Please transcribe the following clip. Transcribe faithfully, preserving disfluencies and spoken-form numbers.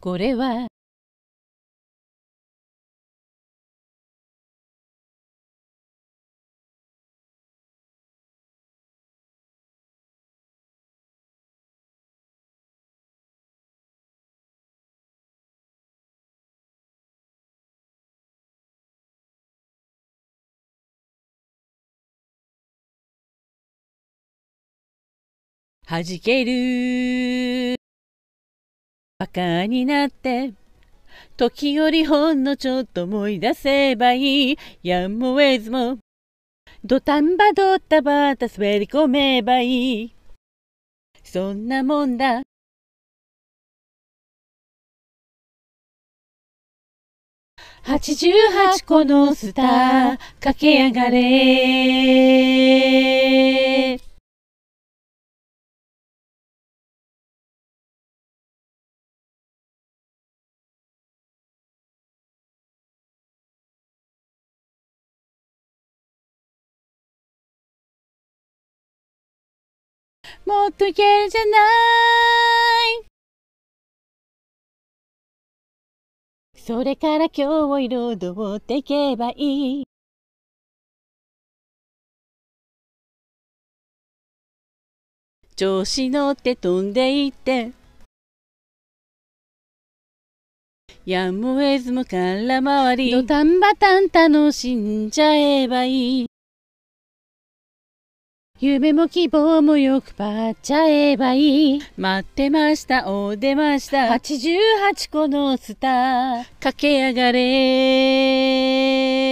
これははじけるバカになって時よりほんのちょっと思い出せばいい。やむを得ずもドタンバドタバタ滑り込めばいい。そんなもんだ。はちじゅうはちこのスター駆け上がれ。もっといけるじゃない。それから今日を彩っていけばいい。調子乗って飛んでいってやむを得ずも空回りドタンバタン楽しんじゃえばいい。夢も希望もよくばっちゃえばいい。待ってましたお出ました。はちじゅうはちこのスター駆け上がれ。